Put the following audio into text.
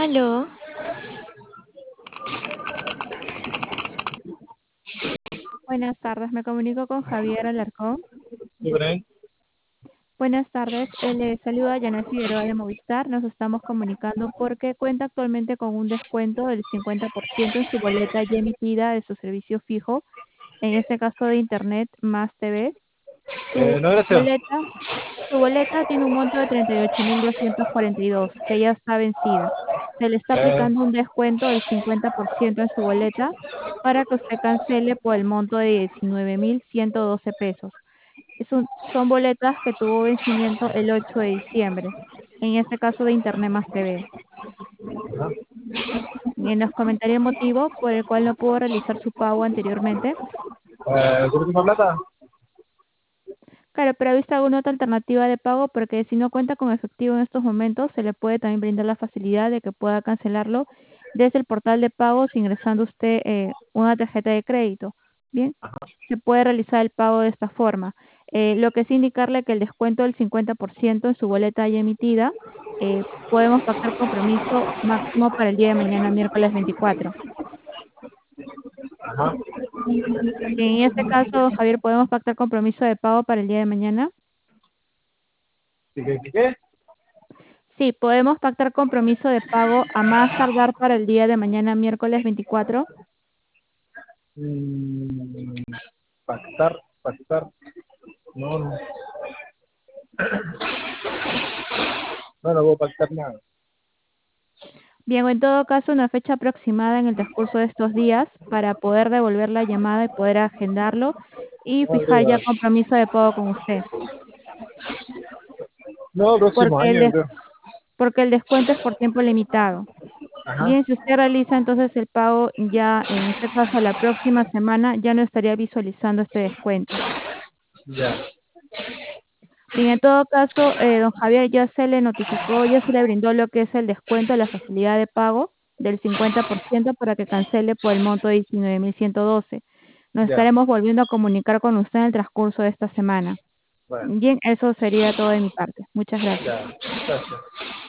Aló, Buenas tardes, me comunico con Javier Alarcón. Sí, por ahí. Buenas tardes, le saluda Janet Figueroa de Movistar. Nos estamos comunicando porque cuenta actualmente con un descuento del 50% en su boleta ya emitida de su servicio fijo, en este caso de Internet más TV. Su No, gracias. boleta, su boleta tiene un monto de 38.242 que ya está vencida. Se le está Eh, aplicando un descuento del 50% en su boleta para que usted cancele por el monto de 19.112 pesos. Son boletas que tuvo vencimiento el 8 de diciembre, en este caso de Internet más TV. Y nos comentaría el motivo por el cual no pudo realizar su pago anteriormente. ¿Tienes misma plata? Claro, pero ¿ha visto alguna otra alternativa de pago? Porque si no cuenta con efectivo en estos momentos, se le puede también brindar la facilidad de que pueda cancelarlo desde el portal de pagos ingresando usted una tarjeta de crédito. Bien, se puede realizar el pago de esta forma. Lo que es indicarle que el descuento del 50% en su boleta ya emitida, podemos pactar compromiso máximo para el día de mañana, miércoles 24. Ajá. En este caso, Javier, podemos pactar compromiso de pago para el día de mañana. ¿Qué? Sí, podemos pactar compromiso de pago a más tardar para el día de mañana, miércoles 24. Mm, pactar. No, no. No, no puedo pactar nada. Bien, o en todo caso, una fecha aproximada en el transcurso de estos días para poder devolver la llamada y poder agendarlo y No, fijar ya diga, compromiso de pago con usted, no, próximo porque año, yo creo. porque el descuento es por tiempo limitado. Ajá. Bien, si usted realiza entonces el pago ya, en este caso, la próxima semana, ya no estaría visualizando este descuento. Ya, Bien, en todo caso, don Javier ya se le notificó, ya se le brindó lo que es el descuento, la facilidad de pago del 50% para que cancele por el monto de 19.112. Nos ya. estaremos volviendo a comunicar con usted en el transcurso de esta semana. Bueno, Bien, eso sería todo de mi parte. Muchas gracias. ya. Gracias.